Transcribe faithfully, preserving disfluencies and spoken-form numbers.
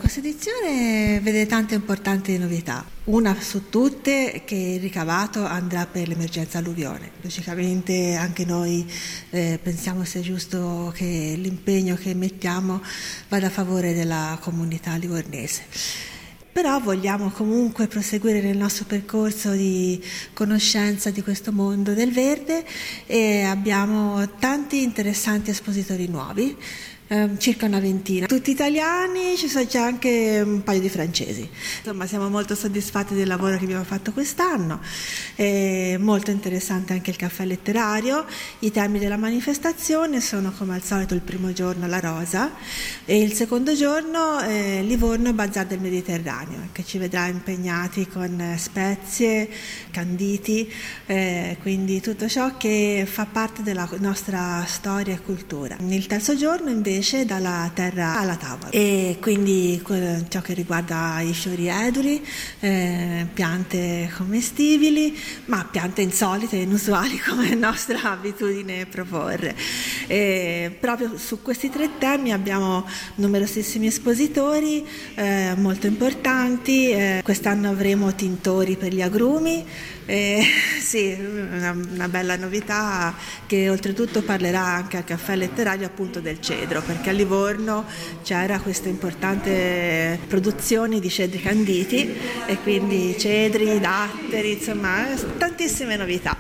Questa edizione vede tante importanti novità. Una su tutte, che il ricavato andrà per l'emergenza alluvione. Logicamente anche noi eh, pensiamo sia giusto che l'impegno che mettiamo vada a favore della comunità livornese. Però vogliamo comunque proseguire nel nostro percorso di conoscenza di questo mondo del verde e abbiamo tanti interessanti espositori nuovi, eh, circa una ventina, tutti italiani, ci sono già anche un paio di francesi. Insomma, siamo molto soddisfatti del lavoro che abbiamo fatto quest'anno, è molto interessante anche il caffè letterario. I temi della manifestazione sono come al solito il primo giorno la rosa e il secondo giorno eh, Livorno Bazar del Mediterraneo, che ci vedrà impegnati con spezie, canditi, eh, quindi tutto ciò che fa parte della nostra storia e cultura. Il terzo giorno invece dalla terra alla tavola e quindi ciò che riguarda i fiori eduli, eh, piante commestibili, ma piante insolite e inusuali come è nostra abitudine proporre. E proprio su questi tre temi abbiamo numerosissimi espositori eh, molto importanti. Eh, quest'anno avremo tintori per gli agrumi, eh, sì, una, una bella novità che oltretutto parlerà anche al caffè letterario appunto del cedro, perché a Livorno c'era questa importante produzione di cedri canditi e quindi cedri, datteri, insomma tantissime novità.